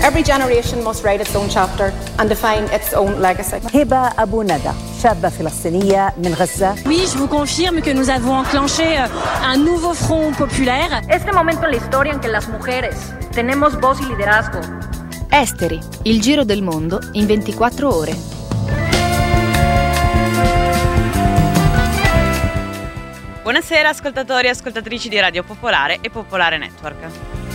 Every generation must write its own chapter and define its own legacy. هبة أبو ندى شابة فلسطينية من غزة. Oui, je vous confirme que nous avons enclenché un nouveau front populaire. Este momento en la historia en que las mujeres tenemos voz y liderazgo. Esteri, il giro del mondo in 24 ore. Buonasera ascoltatori e ascoltatrici di Radio Popolare e Popolare Network.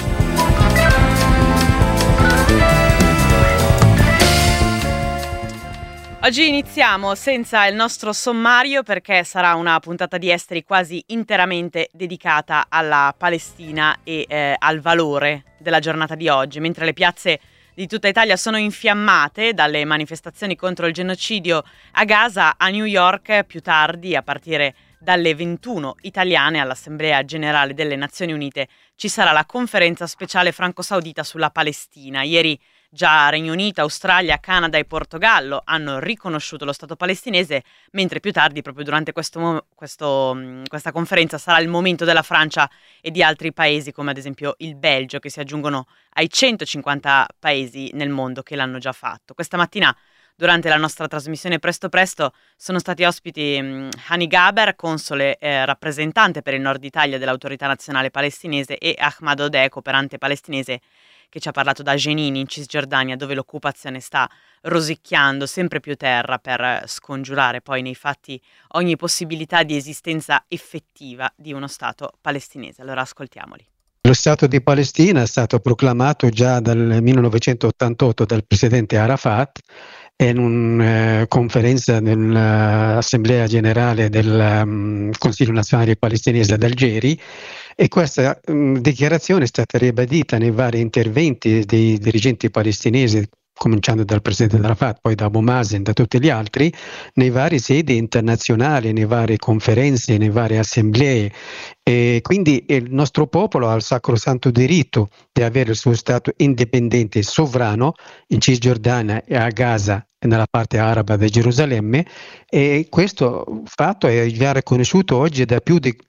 Oggi iniziamo senza il nostro sommario perché sarà una puntata di Esteri quasi interamente dedicata alla Palestina e al valore della giornata di oggi, mentre le piazze di tutta Italia sono infiammate dalle manifestazioni contro il genocidio a Gaza. A New York più tardi, a partire dalle 21 italiane all'Assemblea Generale delle Nazioni Unite, ci sarà la conferenza speciale franco-saudita sulla Palestina. Ieri già Regno Unito, Australia, Canada e Portogallo hanno riconosciuto lo Stato palestinese, mentre più tardi, proprio durante questa conferenza, sarà il momento della Francia e di altri paesi, come ad esempio il Belgio, che si aggiungono ai 150 paesi nel mondo che l'hanno già fatto. Questa mattina, durante la nostra trasmissione Presto Presto, sono stati ospiti Hani Gaber, console rappresentante per il Nord Italia dell'Autorità Nazionale Palestinese, e Ahmad Odeh, cooperante palestinese, che ci ha parlato da Jenin in Cisgiordania, dove l'occupazione sta rosicchiando sempre più terra per scongiurare poi nei fatti ogni possibilità di esistenza effettiva di uno Stato palestinese. Allora ascoltiamoli. Lo Stato di Palestina è stato proclamato già dal 1988 dal presidente Arafat in una conferenza dell'Assemblea Generale del Consiglio Nazionale Palestinese ad Algeri, e questa dichiarazione è stata ribadita nei vari interventi dei dirigenti palestinesi, cominciando dal presidente Arafat, poi da Abu Mazen, da tutti gli altri, nei vari sedi internazionali, nei varie conferenze, nei varie assemblee. E quindi il nostro popolo ha il sacrosanto diritto di avere il suo Stato indipendente e sovrano in Cisgiordania e a Gaza e nella parte araba di Gerusalemme, e questo fatto è già riconosciuto oggi da più di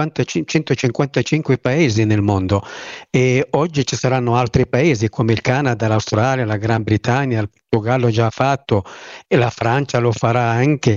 155 paesi nel mondo, e oggi ci saranno altri paesi come il Canada, l'Australia, la Gran Bretagna, il Portogallo già fatto e la Francia lo farà anche,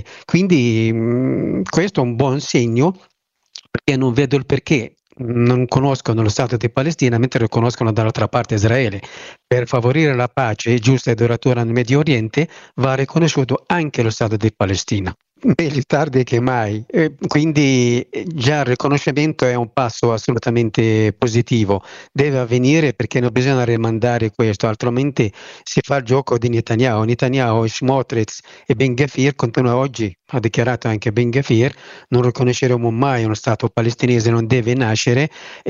quindi questo è un buon segno, perché non vedo il perché non conoscono lo Stato di Palestina mentre lo conoscono dall'altra parte Israele. Per favorire la pace giusta e duratura nel Medio Oriente va riconosciuto anche lo Stato di Palestina. Meglio tardi che mai, quindi già il riconoscimento è un passo assolutamente positivo, deve avvenire perché non bisogna rimandare questo, altrimenti si fa il gioco di Netanyahu. Netanyahu, Smotrich e Ben Gvir continuano oggi, ha dichiarato anche Ben Gvir, non riconosceremo mai uno Stato palestinese, non deve nascere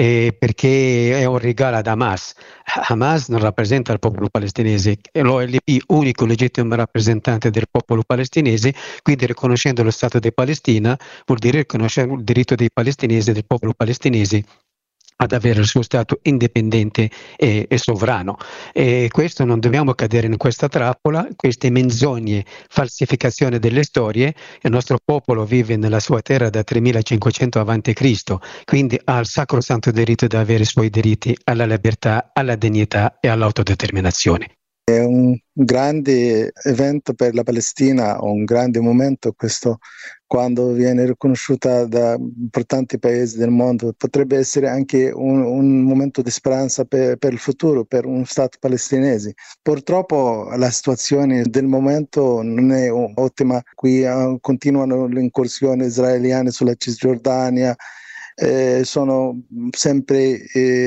perché è un regalo ad Hamas. Hamas non rappresenta il popolo palestinese, è l'OLP, unico legittimo rappresentante del popolo palestinese, quindi riconoscendo lo Stato di Palestina vuol dire riconoscere il diritto dei palestinesi, del popolo palestinese, ad avere il suo Stato indipendente e sovrano. E questo non dobbiamo cadere in questa trappola, queste menzogne, falsificazione delle storie. Il nostro popolo vive nella sua terra da 3500 a.C., quindi ha il sacrosanto diritto di avere i suoi diritti alla libertà, alla dignità e all'autodeterminazione. È un grande evento per la Palestina, un grande momento questo, quando viene riconosciuta da importanti paesi del mondo. Potrebbe essere anche un momento di speranza per il futuro, per uno Stato palestinese. Purtroppo la situazione del momento non è ottima, qui continuano le incursioni israeliane sulla Cisgiordania, sono sempre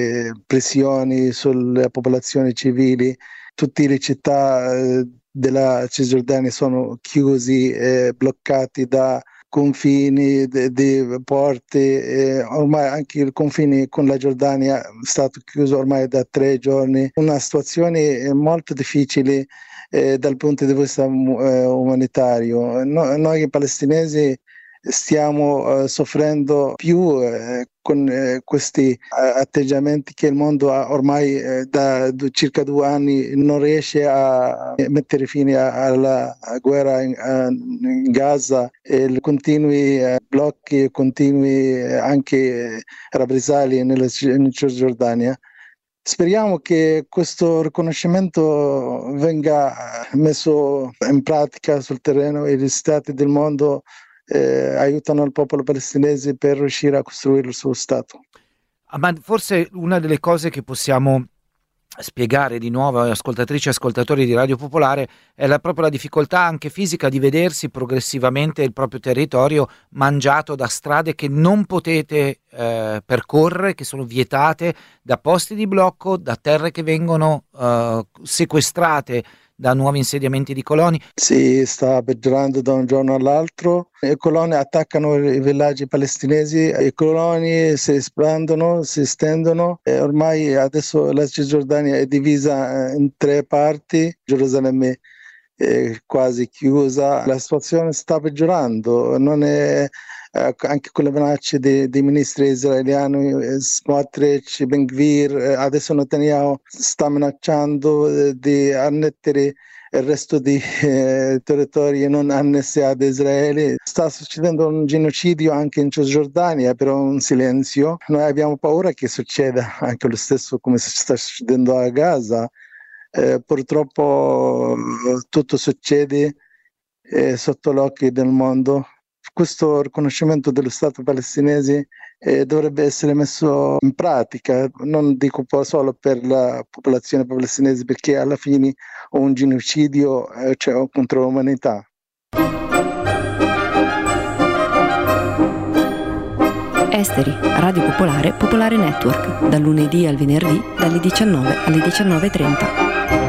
pressioni sulle popolazioni civili. Tutte le città della Cisgiordania sono chiusi, bloccati da confini, di porte, ormai anche il confine con la Giordania è stato chiuso ormai da 3 giorni. Una situazione molto difficile dal punto di vista umanitario. Noi palestinesi stiamo soffrendo più con questi atteggiamenti che il mondo ha ormai da circa 2 anni non riesce a mettere fine alla guerra in Gaza, e continui blocchi, continui anche rappresaglie in Cisgiordania. Speriamo che questo riconoscimento venga messo in pratica sul terreno e gli stati del mondo aiutano il popolo palestinese per riuscire a costruire il suo Stato. Ma forse una delle cose che possiamo spiegare di nuovo agli ascoltatrici e ascoltatori di Radio Popolare è proprio la difficoltà anche fisica di vedersi progressivamente il proprio territorio mangiato da strade che non potete percorrere, che sono vietate, da posti di blocco, da terre che vengono sequestrate da nuovi insediamenti di coloni. Si sta peggiorando da un giorno all'altro, i coloni attaccano i villaggi palestinesi, i coloni si espandono, si estendono e ormai adesso la Cisgiordania è divisa in 3 parti, Gerusalemme è quasi chiusa, la situazione sta peggiorando, non è anche con le minacce dei ministri israeliani, Smotrich, Ben Gvir, adesso Netanyahu sta minacciando di annettere il resto dei territori non annessi ad Israele. Sta succedendo un genocidio anche in Cisgiordania, però un silenzio. Noi abbiamo paura che succeda anche lo stesso come sta succedendo a Gaza. Purtroppo tutto succede sotto gli occhi del mondo. Questo riconoscimento dello Stato palestinese dovrebbe essere messo in pratica, non dico solo per la popolazione palestinese, perché alla fine un genocidio contro l'umanità. Esteri, Radio Popolare, Popolare Network, dal lunedì al venerdì, dalle 19 alle 19:30.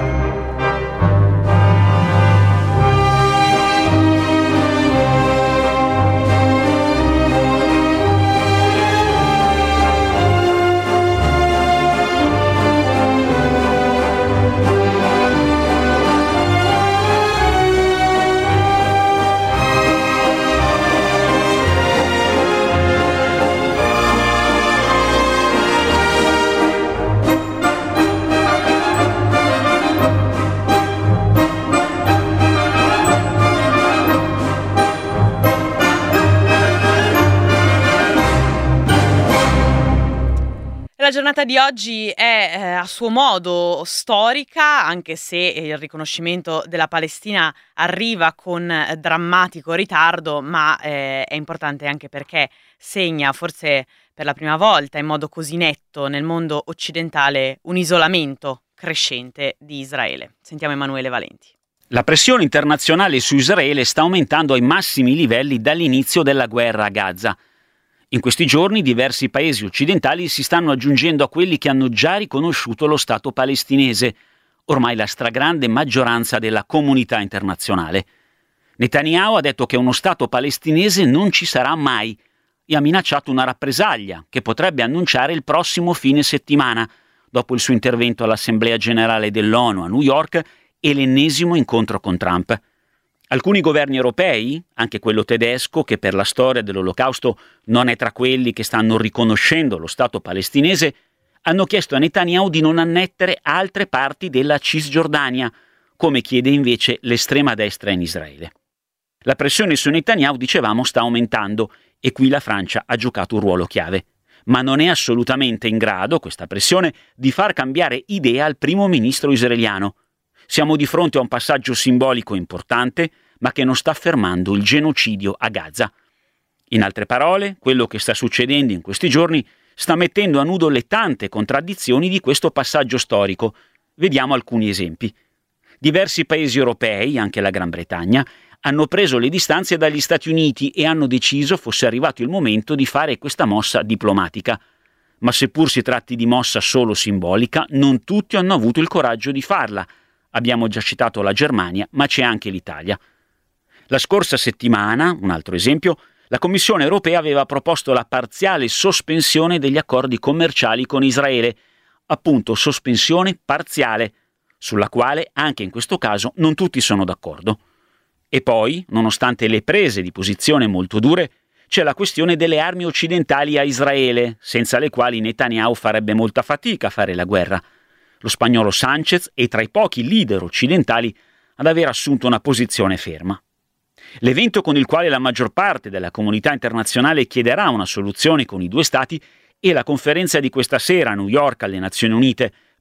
La giornata di oggi è a suo modo storica, anche se il riconoscimento della Palestina arriva con drammatico ritardo, ma è importante anche perché segna, forse per la prima volta in modo così netto nel mondo occidentale, un isolamento crescente di Israele. Sentiamo Emanuele Valenti. La pressione internazionale su Israele sta aumentando ai massimi livelli dall'inizio della guerra a Gaza. In questi giorni diversi paesi occidentali si stanno aggiungendo a quelli che hanno già riconosciuto lo Stato palestinese, ormai la stragrande maggioranza della comunità internazionale. Netanyahu ha detto che uno Stato palestinese non ci sarà mai e ha minacciato una rappresaglia che potrebbe annunciare il prossimo fine settimana, dopo il suo intervento all'Assemblea Generale dell'ONU a New York e l'ennesimo incontro con Trump. Alcuni governi europei, anche quello tedesco, che per la storia dell'Olocausto non è tra quelli che stanno riconoscendo lo Stato palestinese, hanno chiesto a Netanyahu di non annettere altre parti della Cisgiordania, come chiede invece l'estrema destra in Israele. La pressione su Netanyahu, dicevamo, sta aumentando e qui la Francia ha giocato un ruolo chiave. Ma non è assolutamente in grado, questa pressione, di far cambiare idea al primo ministro israeliano. Siamo di fronte a un passaggio simbolico importante, ma che non sta fermando il genocidio a Gaza. In altre parole, quello che sta succedendo in questi giorni sta mettendo a nudo le tante contraddizioni di questo passaggio storico. Vediamo alcuni esempi. Diversi paesi europei, anche la Gran Bretagna, hanno preso le distanze dagli Stati Uniti e hanno deciso fosse arrivato il momento di fare questa mossa diplomatica. Ma seppur si tratti di mossa solo simbolica, non tutti hanno avuto il coraggio di farla. Abbiamo già citato la Germania, ma c'è anche l'Italia. La scorsa settimana, un altro esempio, la Commissione europea aveva proposto la parziale sospensione degli accordi commerciali con Israele, appunto sospensione parziale, sulla quale anche in questo caso non tutti sono d'accordo. E poi, nonostante le prese di posizione molto dure, c'è la questione delle armi occidentali a Israele, senza le quali Netanyahu farebbe molta fatica a fare la guerra. Lo spagnolo Sánchez è tra i pochi leader occidentali ad aver assunto una posizione ferma. L'evento con il quale la maggior parte della comunità internazionale chiederà una soluzione con i due stati è la conferenza di questa sera a New York alle Nazioni Unite,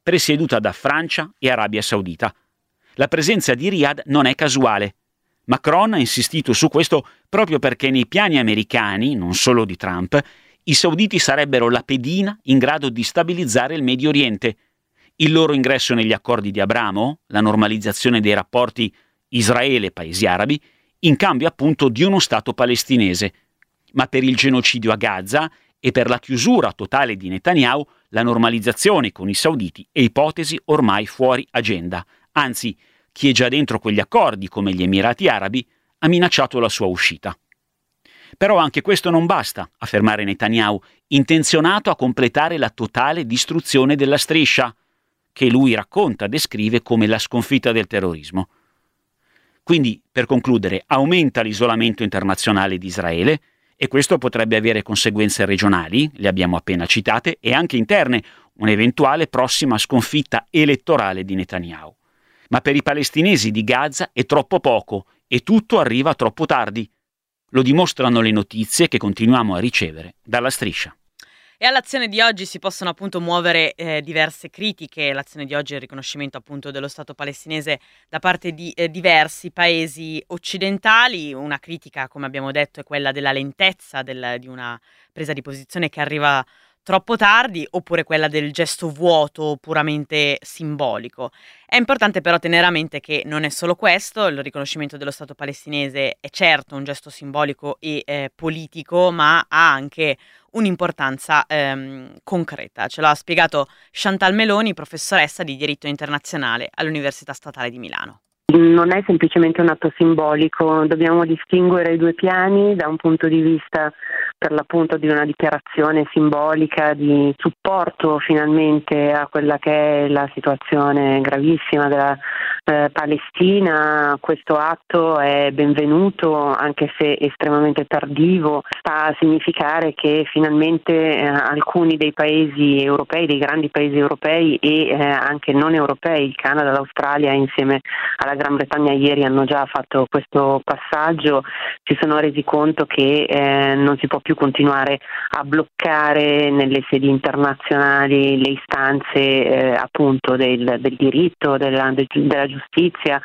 presieduta da Francia e Arabia Saudita. La presenza di Riyadh non è casuale. Macron ha insistito su questo proprio perché nei piani americani, non solo di Trump, i sauditi sarebbero la pedina in grado di stabilizzare il Medio Oriente. Il loro ingresso negli accordi di Abramo, la normalizzazione dei rapporti Israele-Paesi arabi, in cambio appunto di uno Stato palestinese. Ma per il genocidio a Gaza e per la chiusura totale di Netanyahu, la normalizzazione con i sauditi è ipotesi ormai fuori agenda. Anzi, chi è già dentro quegli accordi, come gli Emirati Arabi, ha minacciato la sua uscita. Però anche questo non basta a fermare Netanyahu, intenzionato a completare la totale distruzione della striscia, che lui racconta, descrive come la sconfitta del terrorismo. Quindi, per concludere, aumenta l'isolamento internazionale di Israele, e questo potrebbe avere conseguenze regionali, le abbiamo appena citate, e anche interne, un'eventuale prossima sconfitta elettorale di Netanyahu. Ma per i palestinesi di Gaza è troppo poco e tutto arriva troppo tardi. Lo dimostrano le notizie che continuiamo a ricevere dalla striscia. E all'azione di oggi si possono appunto muovere diverse critiche. L'azione di oggi è il riconoscimento appunto dello Stato palestinese da parte di diversi paesi occidentali. Una critica, come abbiamo detto, è quella della lentezza di una presa di posizione che arriva troppo tardi, oppure quella del gesto vuoto puramente simbolico. È importante però tenere a mente che non è solo questo. Il riconoscimento dello Stato palestinese è certo un gesto simbolico e politico, ma ha anche un'importanza concreta. Ce l'ha spiegato Chantal Meloni, professoressa di diritto internazionale all'Università Statale di Milano. Non è semplicemente un atto simbolico, dobbiamo distinguere i due piani da un punto di vista per l'appunto di una dichiarazione simbolica di supporto finalmente a quella che è la situazione gravissima della Palestina. Questo atto è benvenuto, anche se estremamente tardivo. Sta a significare che finalmente alcuni dei paesi europei, dei grandi paesi europei e anche non europei, il Canada, l'Australia insieme alla Gran Bretagna ieri hanno già fatto questo passaggio, si sono resi conto che non si può più continuare a bloccare nelle sedi internazionali le istanze appunto del diritto, della giustizia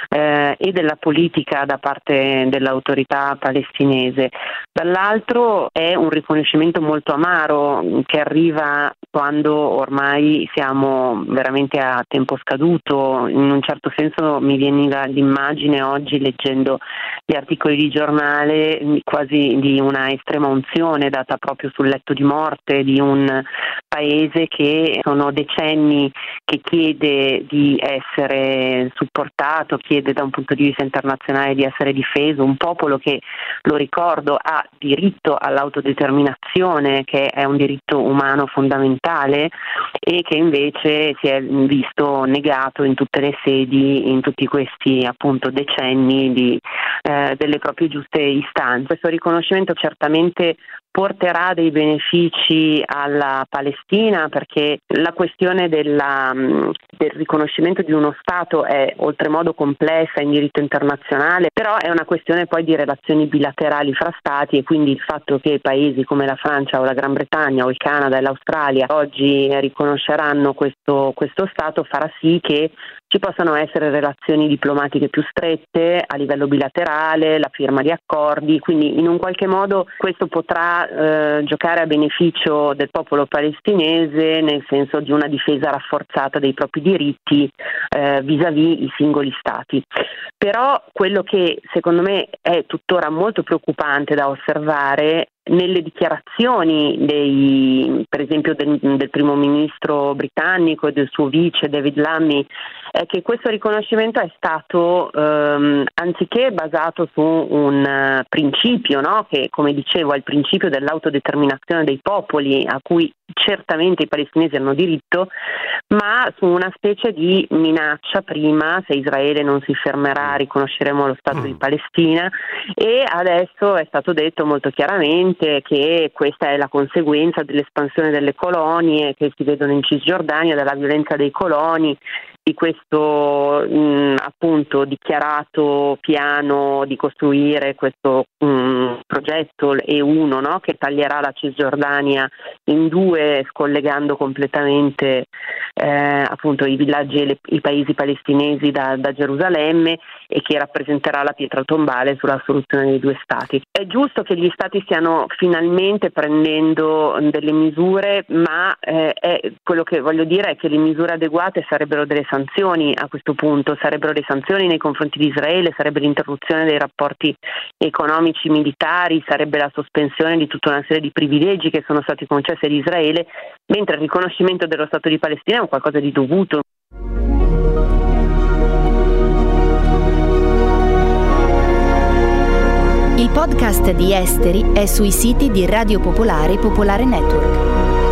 e della politica da parte dell'autorità palestinese. Dall'altro è un riconoscimento molto amaro che arriva quando ormai siamo veramente a tempo scaduto. In un certo senso mi viene l'immagine oggi, leggendo gli articoli di giornale, quasi di una estrema unzione data proprio sul letto di morte di un paese che sono decenni che chiede di essere supportato, chiede da un punto di vista internazionale di essere difeso, un popolo che, lo ricordo, ha diritto all'autodeterminazione, che è un diritto umano fondamentale e che invece si è visto negato in tutte le sedi, in tutti questi appunto decenni delle proprie giuste istanze. Questo riconoscimento certamente porterà dei benefici alla Palestina, perché la questione del riconoscimento di uno Stato è oltremodo complessa in diritto internazionale, però è una questione poi di relazioni bilaterali fra Stati, e quindi il fatto che paesi come la Francia o la Gran Bretagna o il Canada e l'Australia oggi riconosceranno questo Stato farà sì che ci possano essere relazioni diplomatiche più strette a livello bilaterale, la firma di accordi, quindi in un qualche modo questo potrà giocare a beneficio del popolo palestinese, nel senso di una difesa rafforzata dei propri diritti vis-à-vis i singoli stati. Però quello che secondo me è tuttora molto preoccupante da osservare nelle dichiarazioni per esempio del primo ministro britannico e del suo vice David Lammy, è che questo riconoscimento è stato anziché basato su un principio, no? Che, come dicevo, è il principio dell'autodeterminazione dei popoli a cui certamente i palestinesi hanno diritto, ma su una specie di minaccia: prima, se Israele non si fermerà riconosceremo lo Stato di Palestina, e adesso è stato detto molto chiaramente che questa è la conseguenza dell'espansione delle colonie che si vedono in Cisgiordania, della violenza dei coloni, di questo appunto dichiarato piano di costruire questo progetto E1, no? Che taglierà la Cisgiordania in due, scollegando completamente appunto i villaggi e i paesi palestinesi da Gerusalemme, e che rappresenterà la pietra tombale sulla soluzione dei due stati. È giusto che gli stati stiano finalmente prendendo delle misure, ma quello che voglio dire è che le misure adeguate sarebbero delle sanzioni a questo punto, sarebbero le sanzioni nei confronti di Israele, sarebbe l'interruzione dei rapporti economici militari, sarebbe la sospensione di tutta una serie di privilegi che sono stati concessi ad Israele, mentre il riconoscimento dello Stato di Palestina è un qualcosa di dovuto. Il podcast di Esteri è sui siti di Radio Popolare e Popolare Network.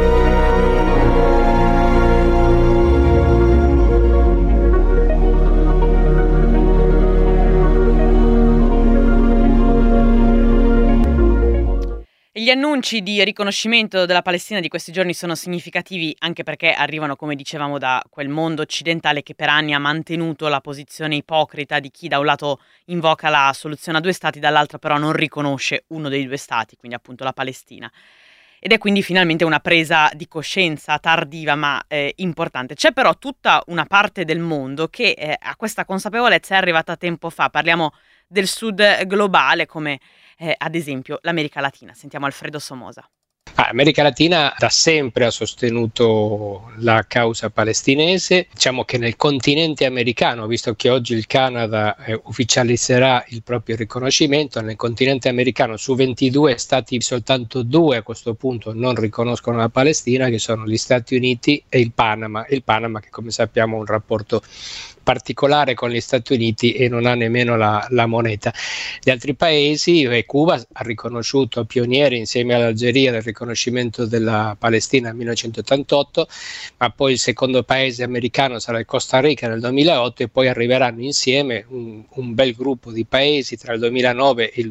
Gli annunci di riconoscimento della Palestina di questi giorni sono significativi anche perché arrivano, come dicevamo, da quel mondo occidentale che per anni ha mantenuto la posizione ipocrita di chi da un lato invoca la soluzione a due stati, dall'altro però non riconosce uno dei due stati, quindi appunto la Palestina. Ed è quindi finalmente una presa di coscienza tardiva ma importante. C'è però tutta una parte del mondo che a questa consapevolezza è arrivata tempo fa. Parliamo del sud globale come ad esempio l'America Latina. Sentiamo Alfredo Somoza. L'America Latina da sempre ha sostenuto la causa palestinese. Diciamo che nel continente americano, visto che oggi il Canada ufficializzerà il proprio riconoscimento, nel continente americano su 22 stati soltanto 2 a questo punto non riconoscono la Palestina, che sono gli Stati Uniti e il Panama. Il Panama che, come sappiamo, ha un rapporto particolare con gli Stati Uniti e non ha nemmeno la moneta. Gli altri paesi, Cuba ha riconosciuto pionieri insieme all'Algeria del riconoscimento della Palestina nel 1988, ma poi il secondo paese americano sarà il Costa Rica nel 2008 e poi arriveranno insieme un bel gruppo di paesi tra il 2009 e il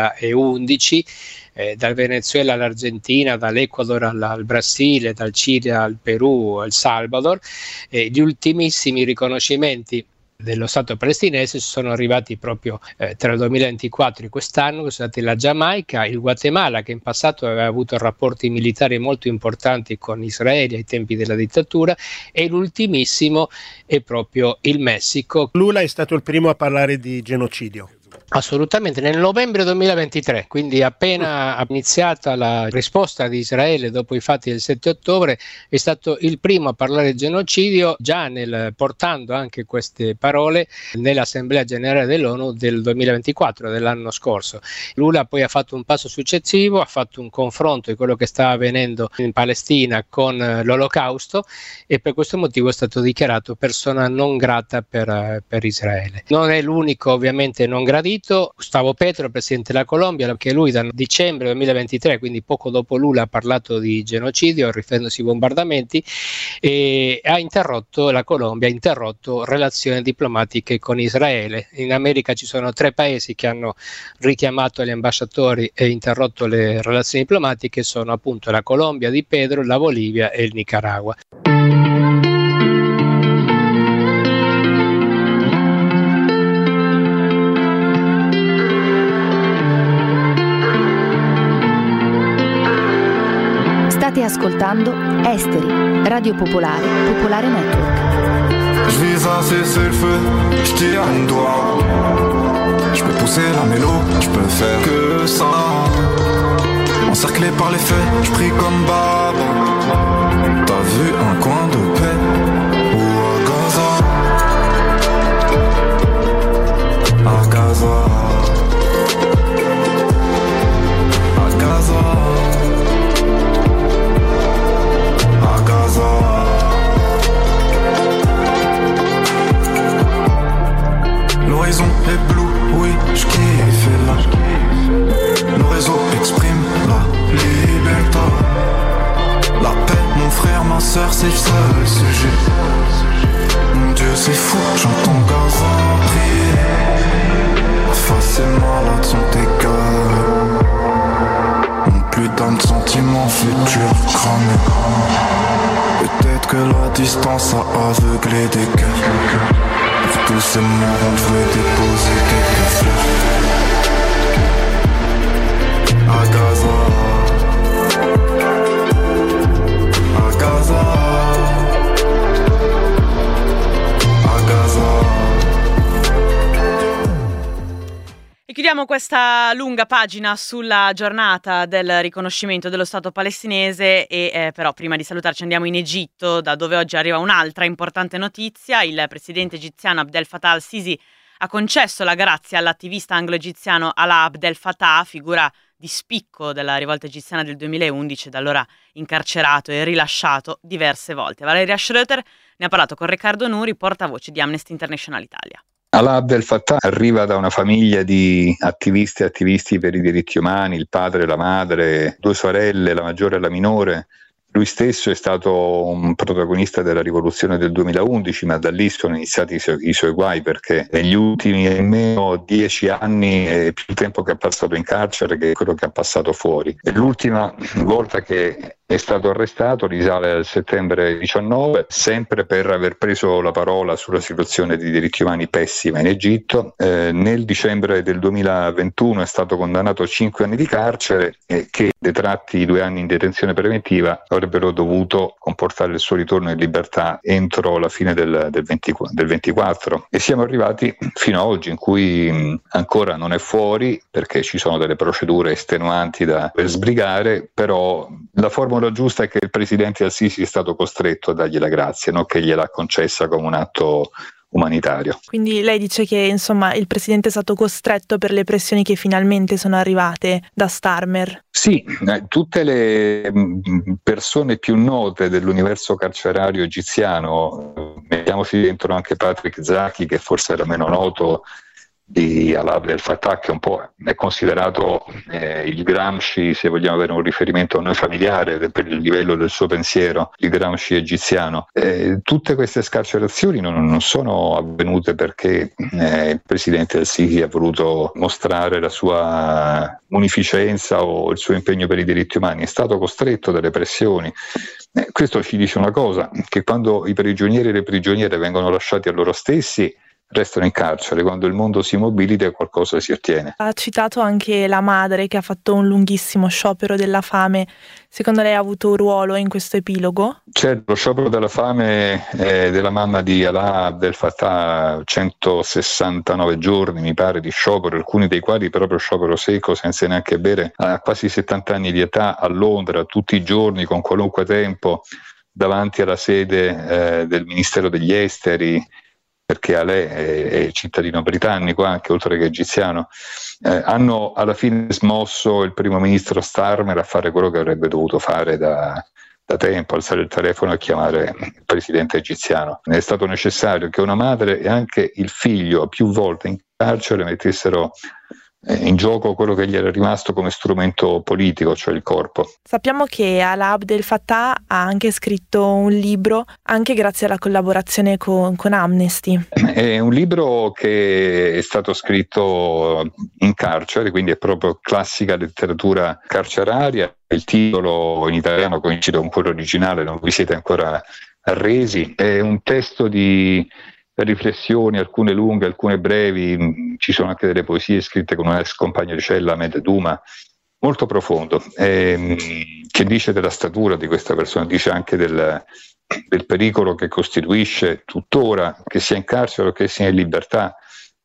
2011, dal Venezuela all'Argentina, dall'Ecuador al Brasile, dal Cile al Perù, al Salvador. Gli ultimissimi riconoscimenti dello Stato palestinese sono arrivati proprio tra il 2024 e quest'anno, che sono stati la Giamaica, il Guatemala, che in passato aveva avuto rapporti militari molto importanti con Israele ai tempi della dittatura, e l'ultimissimo è proprio il Messico. Lula è stato il primo a parlare di genocidio. Assolutamente, nel novembre 2023, quindi appena iniziata la risposta di Israele dopo i fatti del 7 ottobre, è stato il primo a parlare di genocidio, già portando anche queste parole nell'Assemblea Generale dell'ONU del 2024, dell'anno scorso. Lula poi ha fatto un passo successivo, ha fatto un confronto di quello che stava avvenendo in Palestina con l'Olocausto, e per questo motivo è stato dichiarato persona non grata per Israele. Non è l'unico ovviamente non gradito. Gustavo Petro, presidente della Colombia, anche lui da dicembre 2023, quindi poco dopo Lula, ha parlato di genocidio riferendosi ai bombardamenti, e la Colombia ha interrotto relazioni diplomatiche con Israele. In America ci sono 3 paesi che hanno richiamato gli ambasciatori e interrotto le relazioni diplomatiche, sono appunto la Colombia di Pedro, la Bolivia e il Nicaragua. State ascoltando Esteri, Radio Popolare, Popolare Network. Je vise à cesser le feu, je tire un doigt. Je peux pousser la mélo, je peux faire que ça. Encerclé par les faits, je prie comme Baba. T'as vu un coin de paix ou à Gaza? À Gaza. À Gaza. L'horizon est bleu, oui, je kiffe là. Le réseau exprime la liberté. La paix, mon frère, ma soeur, c'est le seul sujet. Mon Dieu, c'est fou, j'entends Gaza prier. Ma face et malade sont égales. Mon putain de sentiments futurs cramés. Peut-être que la distance a aveuglé des cœurs. Pour tous ces moments, je vais déposer quelques fleurs. À Gaza, à Gaza, à Gaza. E chiudiamo questa lunga pagina sulla giornata del riconoscimento dello Stato palestinese e però prima di salutarci andiamo in Egitto, da dove oggi arriva un'altra importante notizia. Il presidente egiziano Abdel Fattah al-Sisi ha concesso la grazia all'attivista anglo-egiziano Alaa Abdel Fattah, figura di spicco della rivolta egiziana del 2011, da allora incarcerato e rilasciato diverse volte. Valeria Schroeter ne ha parlato con Riccardo Nuri, portavoce di Amnesty International Italia. Alaa Abdel Fattah arriva da una famiglia di attivisti e attivisti per i diritti umani, il padre e la madre, 2 sorelle, la maggiore e la minore. Lui stesso è stato un protagonista della rivoluzione del 2011, ma da lì sono iniziati i suoi guai, perché negli ultimi almeno 10 anni è più tempo che ha passato in carcere che quello che ha passato fuori. E l'ultima volta che è stato arrestato risale al settembre 19, sempre per aver preso la parola sulla situazione di diritti umani pessima in Egitto. Nel dicembre del 2021 è stato condannato a 5 anni di carcere che, detratti 2 anni in detenzione preventiva, avrebbero dovuto comportare il suo ritorno in libertà entro la fine del 24. E siamo arrivati fino ad oggi, in cui ancora non è fuori perché ci sono delle procedure estenuanti da sbrigare, però la forma giusta è che il presidente al-Sisi è stato costretto a dargli la grazia, non che gliel'ha concessa come un atto umanitario. Quindi lei dice che insomma il presidente è stato costretto per le pressioni che finalmente sono arrivate da Starmer. Sì, tutte le persone più note dell'universo carcerario egiziano, mettiamoci dentro anche Patrick Zaki, che forse era meno noto di Alaa Abdel Fattah, che un po' è considerato il Gramsci, se vogliamo avere un riferimento a noi familiare per il livello del suo pensiero, il Gramsci egiziano. Tutte queste scarcerazioni non sono avvenute perché il presidente al-Sisi ha voluto mostrare la sua munificenza o il suo impegno per i diritti umani, è stato costretto dalle pressioni. Questo ci dice una cosa, che quando i prigionieri e le prigioniere vengono lasciati a loro stessi restano in carcere, quando il mondo si mobilita qualcosa si ottiene. Ha citato anche la madre che ha fatto un lunghissimo sciopero della fame. Secondo lei ha avuto un ruolo in questo epilogo? Certo, lo sciopero della fame della mamma di Alaa Abdel Fattah, 169 giorni mi pare di sciopero, alcuni dei quali proprio sciopero secco senza neanche bere, a quasi 70 anni di età, a Londra, tutti i giorni con qualunque tempo davanti alla sede del Ministero degli Esteri, perché lei è cittadino britannico anche, oltre che egiziano, hanno alla fine smosso il primo ministro Starmer a fare quello che avrebbe dovuto fare da tempo, alzare il telefono e chiamare il presidente egiziano. È stato necessario che una madre e anche il figlio più volte in carcere mettessero in gioco quello che gli era rimasto come strumento politico, cioè il corpo. Sappiamo che Alaa Abdel Fattah ha anche scritto un libro, anche grazie alla collaborazione con Amnesty. È un libro che è stato scritto in carcere, quindi è proprio classica letteratura carceraria. Il titolo in italiano coincide con quello originale, non vi siete ancora arresi. È un testo di riflessioni, alcune lunghe, alcune brevi, ci sono anche delle poesie scritte con un ex compagno di cella, Ahmed Duma, molto profondo, che dice della statura di questa persona, dice anche del pericolo che costituisce tuttora, che sia in carcere o che sia in libertà,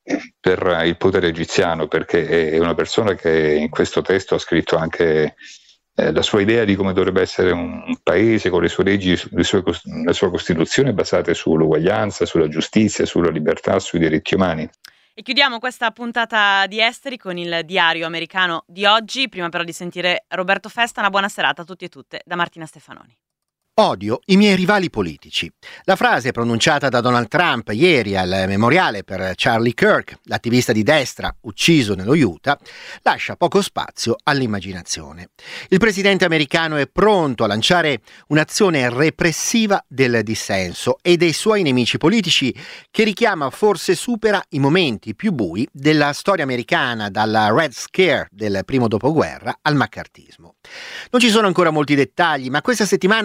per il potere egiziano, perché è una persona che in questo testo ha scritto anche la sua idea di come dovrebbe essere un paese con le sue leggi, la sua Costituzione basate sull'uguaglianza, sulla giustizia, sulla libertà, sui diritti umani. E chiudiamo questa puntata di Esteri con il diario americano di oggi. Prima però di sentire Roberto Festa, una buona serata a tutti e tutte da Martina Stefanoni. Odio i miei rivali politici. La frase pronunciata da Donald Trump ieri al memoriale per Charlie Kirk, l'attivista di destra ucciso nello Utah, lascia poco spazio all'immaginazione. Il presidente americano è pronto a lanciare un'azione repressiva del dissenso e dei suoi nemici politici che richiama, forse supera, i momenti più bui della storia americana, dalla Red Scare del primo dopoguerra al maccartismo. Non ci sono ancora molti dettagli, ma questa settimana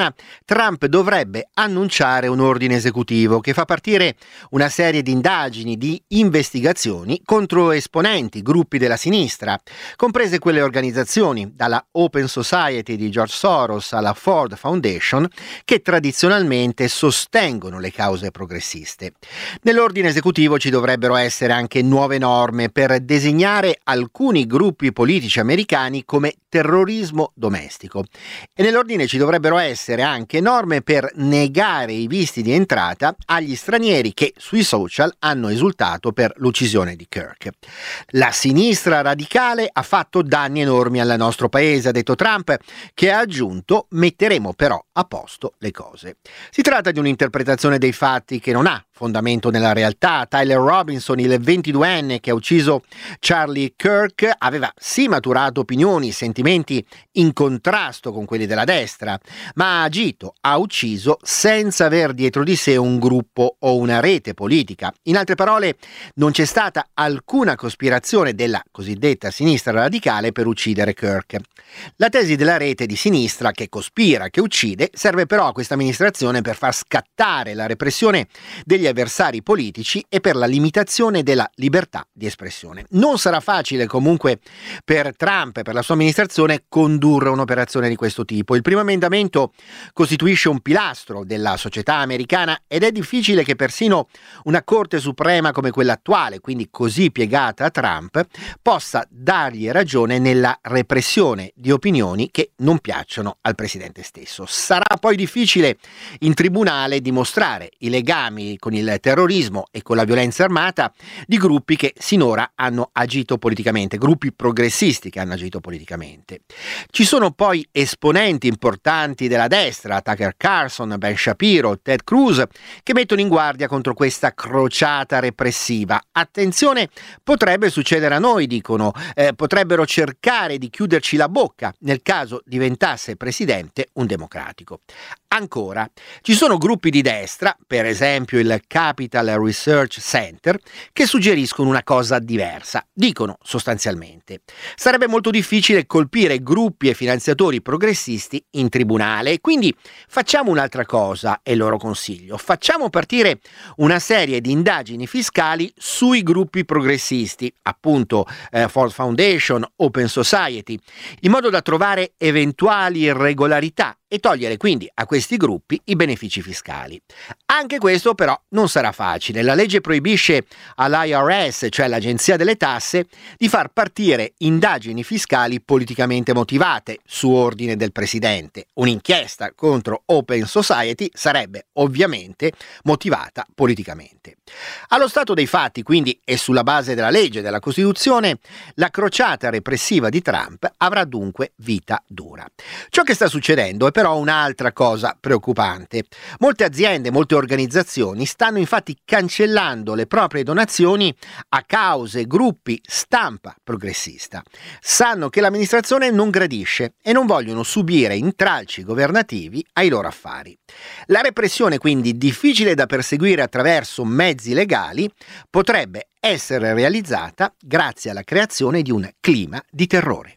Trump dovrebbe annunciare un ordine esecutivo che fa partire una serie di indagini, di investigazioni contro esponenti, gruppi della sinistra, comprese quelle organizzazioni, dalla Open Society di George Soros alla Ford Foundation, che tradizionalmente sostengono le cause progressiste. Nell'ordine esecutivo ci dovrebbero essere anche nuove norme per designare alcuni gruppi politici americani come terrorismo domestico, e nell'ordine ci dovrebbero essere anche norme per negare i visti di entrata agli stranieri che sui social hanno esultato per l'uccisione di Kirk. La sinistra radicale ha fatto danni enormi al nostro paese, ha detto Trump, che ha aggiunto: metteremo però a posto le cose. Si tratta di un'interpretazione dei fatti che non ha fondamento nella realtà. Tyler Robinson, il 22enne che ha ucciso Charlie Kirk, aveva sì maturato opinioni, sentimenti in contrasto con quelli della destra, ma ha ucciso senza aver dietro di sé un gruppo o una rete politica. In altre parole, non c'è stata alcuna cospirazione della cosiddetta sinistra radicale per uccidere Kirk. La tesi della rete di sinistra che cospira, che uccide, serve però a questa amministrazione per far scattare la repressione degli avversari politici e per la limitazione della libertà di espressione. Non sarà facile comunque per Trump e per la sua amministrazione condurre un'operazione di questo tipo. Il primo emendamento costituisce un pilastro della società americana ed è difficile che persino una Corte Suprema come quella attuale, quindi così piegata a Trump, possa dargli ragione nella repressione di opinioni che non piacciono al presidente stesso. Sarà poi difficile in tribunale dimostrare i legami con il terrorismo e con la violenza armata di gruppi che sinora hanno agito politicamente, gruppi progressisti che hanno agito politicamente. Ci sono poi esponenti importanti della destra, Tucker Carlson, Ben Shapiro, Ted Cruz, che mettono in guardia contro questa crociata repressiva. Attenzione, potrebbe succedere a noi, dicono, potrebbero cercare di chiuderci la bocca nel caso diventasse presidente un democratico. Ancora, ci sono gruppi di destra, per esempio il Capital Research Center, che suggeriscono una cosa diversa. Dicono sostanzialmente: sarebbe molto difficile colpire gruppi e finanziatori progressisti in tribunale, quindi facciamo un'altra cosa, è il loro consiglio. Facciamo partire una serie di indagini fiscali sui gruppi progressisti, appunto Ford Foundation, Open Society, in modo da trovare eventuali irregolarità e togliere quindi a questi gruppi i benefici fiscali. Anche questo però non sarà facile. La legge proibisce all'IRS, cioè l'Agenzia delle Tasse, di far partire indagini fiscali politicamente motivate su ordine del presidente. Un'inchiesta contro Open Society sarebbe ovviamente motivata politicamente. Allo stato dei fatti, quindi, e sulla base della legge e della Costituzione, la crociata repressiva di Trump avrà dunque vita dura. Ciò che sta succedendo è però un'altra cosa preoccupante. Molte aziende, molte organizzazioni stanno infatti cancellando le proprie donazioni a cause, gruppi, stampa progressista. Sanno che l'amministrazione non gradisce e non vogliono subire intralci governativi ai loro affari. La repressione, quindi difficile da perseguire attraverso mezzi legali, potrebbe essere realizzata grazie alla creazione di un clima di terrore.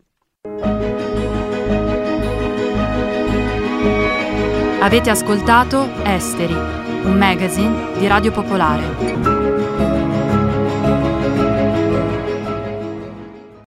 Avete ascoltato Esteri, un magazine di Radio Popolare.